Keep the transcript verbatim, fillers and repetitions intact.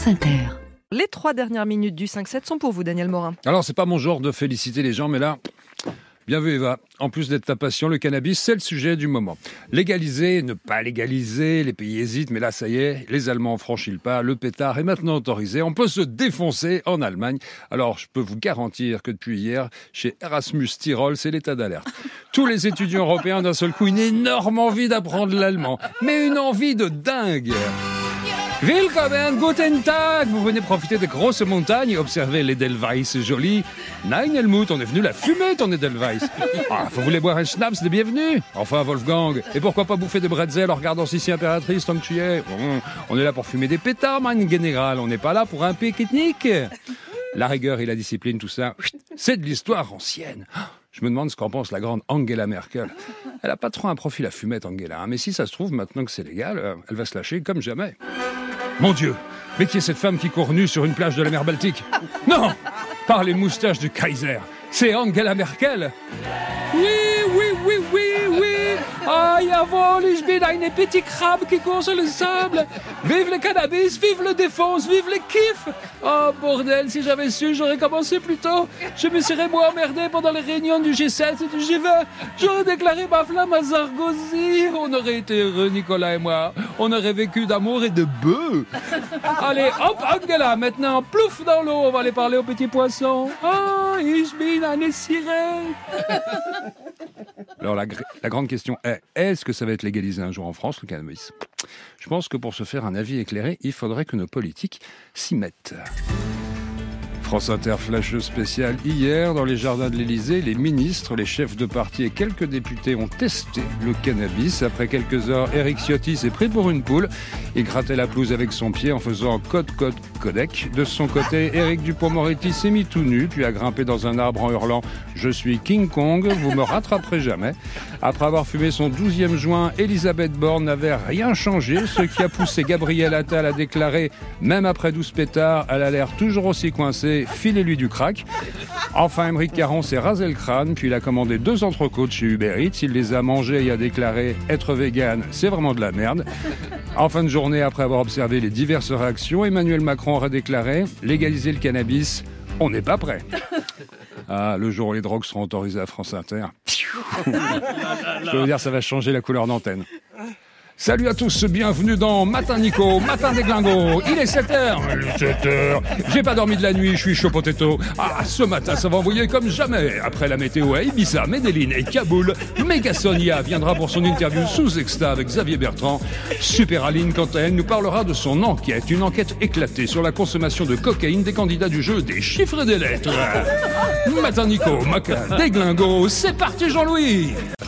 France Inter. Les trois dernières minutes du cinq sept sont pour vous, Daniel Morin. Alors, c'est pas mon genre de féliciter les gens, mais là, bien vu Eva, en plus d'être ta passion, le cannabis, c'est le sujet du moment. Légaliser, ne pas légaliser, les pays hésitent, mais là, ça y est, les Allemands ont franchi le pas, le pétard est maintenant autorisé, on peut se défoncer en Allemagne. Alors, je peux vous garantir que depuis hier, chez Erasmus Tyrol, c'est l'état d'alerte. Tous les étudiants européens, d'un seul coup, une énorme envie d'apprendre l'allemand, mais une envie de dingue. Willkommen, guten Tag. Vous venez profiter des grosses montagnes et observer l'Edelweiss joli. Nein, Helmut, on est venu la fumer, ton Edelweiss. Ah, vous voulez boire un schnapps de bienvenue? Enfin, Wolfgang. Et pourquoi pas bouffer des bretzels en regardant Sissi Impératrice tant que tu y es? Bon, on est là pour fumer des pétards, mein Général. On n'est pas là pour un pique-nique. La rigueur et la discipline, tout ça, c'est de l'histoire ancienne. Je me demande ce qu'en pense la grande Angela Merkel. Elle a pas trop un profil à fumette, Angela. Hein, mais si ça se trouve, maintenant que c'est légal, elle va se lâcher comme jamais. Mon Dieu, mais qui est cette femme qui court nue sur une plage de la mer Baltique? Non, par les moustaches du Kaiser, c'est Angela Merkel. Oui, oui, oui, oui, oui. Ah, jawohl, ich bin eine petit crabe qui court sur le sable. Vive le cannabis, vive le défonce, vive le kiff. Oh, bordel, si j'avais su, j'aurais commencé plus tôt. Je me serais moi emmerdé pendant les réunions du G sept et du G vingt. J'aurais déclaré ma flamme à Sarkozy. On aurait été heureux, Nicolas et moi. On aurait vécu d'amour et de bœufs. Allez, hop, Angela, maintenant, plouf dans l'eau, on va aller parler aux petits poissons. Ah, ich bin eine Sirène. Alors, la, la grande question est, est-ce que ça va être légalisé un jour en France, le cannabis? Je pense que pour se faire un avis éclairé, il faudrait que nos politiques s'y mettent. France Inter flash spécial. Hier, dans les jardins de l'Élysée, les ministres, les chefs de parti et quelques députés ont testé le cannabis. Après quelques heures, Éric Ciotti s'est pris pour une poule. Il grattait la pelouse avec son pied en faisant code, code, codec. De son côté, Éric Dupond-Moretti s'est mis tout nu, puis a grimpé dans un arbre en hurlant « Je suis King Kong, vous me rattraperez jamais ». Après avoir fumé son douzième joint, Elisabeth Borne n'avait rien changé, ce qui a poussé Gabriel Attal à déclarer « Même après douze pétards, elle a l'air toujours aussi coincée. Filez-lui du crack ». Enfin, Aymeric Caron s'est rasé le crâne, puis il a commandé deux entrecôtes chez Uber Eats. Il les a mangés et a déclaré « Être vegan, c'est vraiment de la merde ». En fin de journée, après avoir observé les diverses réactions, Emmanuel Macron aurait déclaré « Légaliser le cannabis, on n'est pas prêt ». Ah, le jour où les drogues seront autorisées à France Inter. Je peux vous dire, ça va changer la couleur d'antenne. Salut à tous, bienvenue dans Matin Nico, Matin des Glingos. Il est sept heures. sept heures. J'ai pas dormi de la nuit, je suis chaud potato. Ah, ce matin, ça va envoyer comme jamais. Après la météo à Ibiza, Medellin et Kaboul, Mega Sonia viendra pour son interview sous Exta avec Xavier Bertrand. Super Aline, quant à elle, nous parlera de son enquête. Une enquête éclatée sur la consommation de cocaïne des candidats du jeu des chiffres et des lettres. Matin Nico, Matin des Glingos. C'est parti, Jean-Louis.